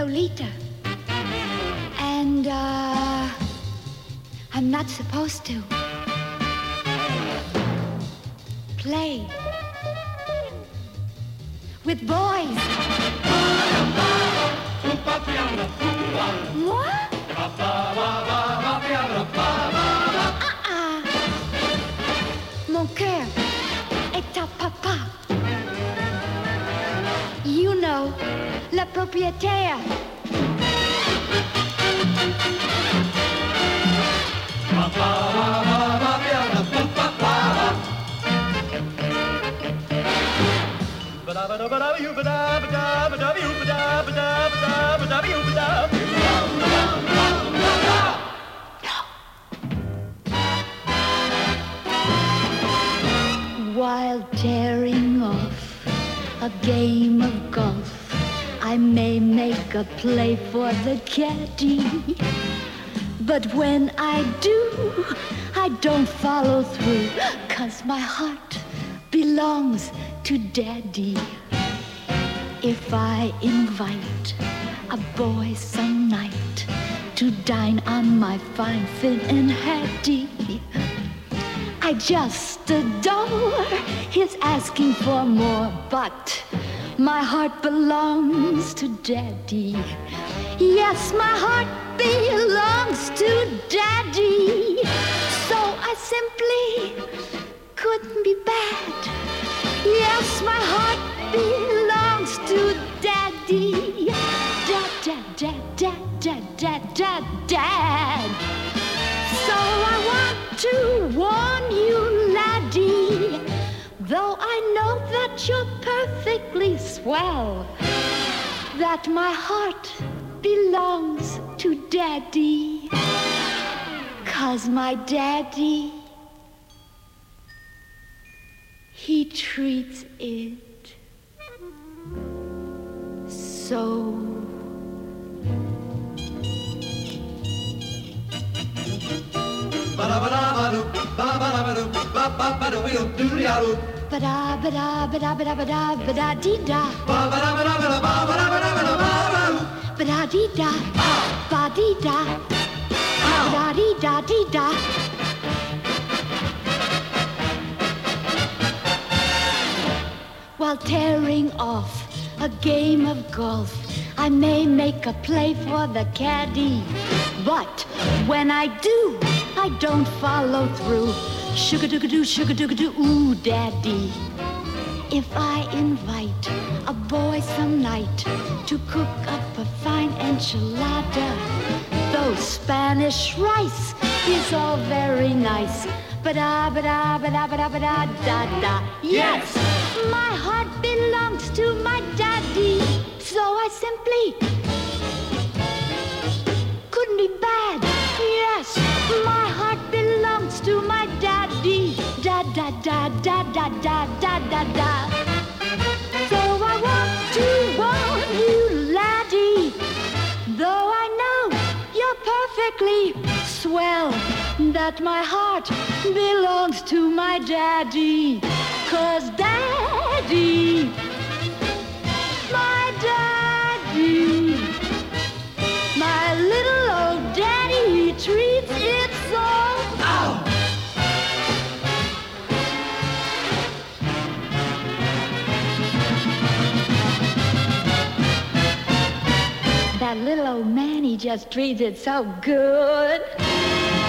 Lolita. And, I'm not supposed to play with boys. Moi? Mon cœur est à papa. You know, le propriétaire. While tearing off a game of golf, I may make a play for the caddy. But when I do, I don't follow through, 'cause my heart belongs to Daddy. If I invite a boy some night to dine on my fine Finn and Hattie, I just adore his asking for more, but my heart belongs to Daddy. Yes, my heart belongs to Daddy. So I simply couldn't be bad. Yes, my heart belongs to Daddy. Dad, dad, dad, dad, dad, dad, dad, dad. So I want to warn you, laddie, though I know that you're perfectly swell, that my heart belongs to Daddy, 'cause my Daddy, he treats it so. Ba-da, ba-da, ba-da, ba-da, ba-da, ba-da-dee-da. Ba-da-dee-da, ba-dee-da, ba-da-dee-da-dee-da. While tearing off a game of golf, I may make a play for the caddy. But when I do, I don't follow through. Sugar-doo-ga-doo, ooh, Daddy. If I invite a boy some night to cook up a fine enchilada, though Spanish rice is all very nice, ba-da, ba-da, ba-da, ba-da, ba-da, da-da. Yes, my heart belongs to my Daddy, so I simply couldn't be bad. Yes, my heart belongs to my Daddy. Da da da da da da da da da. So I want to warn you, laddie, though I know you're perfectly swell, that my heart belongs to my Daddy. 'Cause Daddy, my Daddy, my little old Daddy, he treats it so. Ow! That little old man, he just treats it so good.